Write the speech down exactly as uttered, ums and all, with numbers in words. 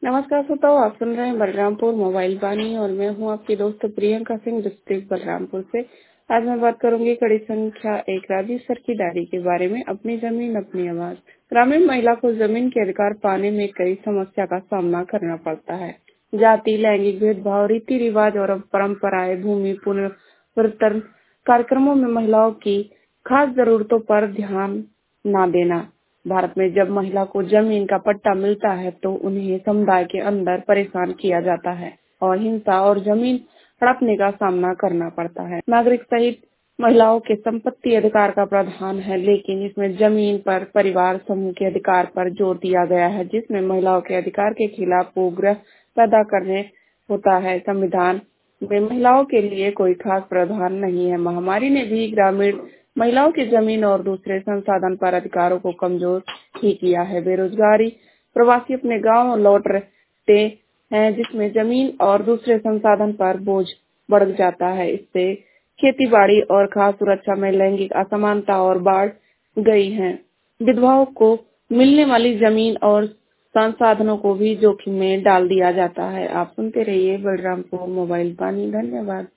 नमस्कार श्रोताओ, आप सुन रहे हैं बलरामपुर मोबाइल वाणी और मैं हूं आपकी दोस्त प्रियंका सिंह, डिस्ट्रिक्ट बलरामपुर से। आज मैं बात करूंगी कड़ी संख्या एक राजीव सर की डायरी के बारे में। अपनी जमीन अपनी आवाज। ग्रामीण महिला को जमीन के अधिकार पाने में कई समस्या का सामना करना पड़ता है। जाति, लैंगिक भेदभाव, रीति रिवाज और परंपराएं, भूमि पुनर्वितरण कार्यक्रमों में महिलाओं की खास जरूरतों पर ध्यान न देना। भारत में जब महिला को जमीन का पट्टा मिलता है तो उन्हें समुदाय के अंदर परेशान किया जाता है और हिंसा और जमीन हड़पने का सामना करना पड़ता है। नागरिक सहित महिलाओं के संपत्ति अधिकार का प्रावधान है, लेकिन इसमें जमीन पर परिवार समूह के अधिकार पर जोर दिया गया है, जिसमें महिलाओं के अधिकार के खिलाफ पूर्वाग्रह पैदा करने होता है। संविधान में महिलाओं के लिए कोई खास प्रावधान नहीं है। महामारी ने भी ग्रामीण महिलाओं की जमीन और दूसरे संसाधन पर अधिकारों को कमजोर ही किया है। बेरोजगारी, प्रवासी अपने गांव लौट रहे हैं, जिसमें जमीन और दूसरे संसाधन पर बोझ बढ़ जाता है। इससे खेती बाड़ी और खाद्य सुरक्षा में लैंगिक असमानता और बढ़ गई है। विधवाओं को मिलने वाली जमीन और संसाधनों को भी जोखिम में डाल दिया जाता है। आप सुनते रहिए बलरामपुर मोबाइल वाणी। धन्यवाद।